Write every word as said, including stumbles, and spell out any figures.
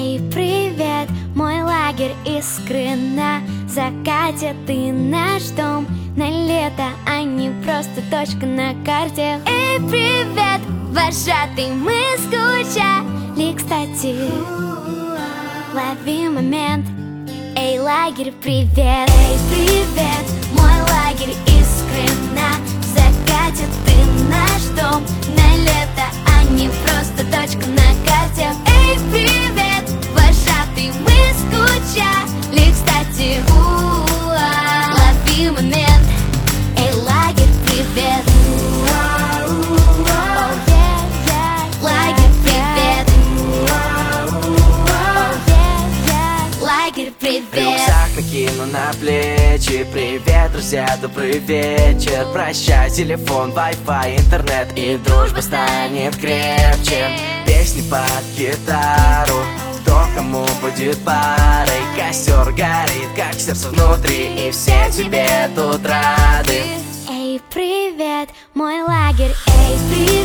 Эй, привет, мой лагерь искры на закате. Ты наш дом на лето, а не просто точка на карте. Эй, привет, вожатый, мы скучали, кстати. Лови момент. Эй, лагерь, привет. Эй, привет, мой лагерь искры на закате. Ты наш дом на лето, а не просто точка на карте. Эй, привет, вожатый, мы скучали, кстати. У-а-а. Лови момент. Эй, лагерь, привет. Рюкзак накину на плечи. Привет, друзья, добрый вечер. Прощай, телефон, Wi-Fi, интернет, и дружба станет крепче. Песни под гитару, кто кому будет парой. Костер горит, как сердце внутри, и все тебе тут рады. Эй, привет, мой лагерь. Эй, привет.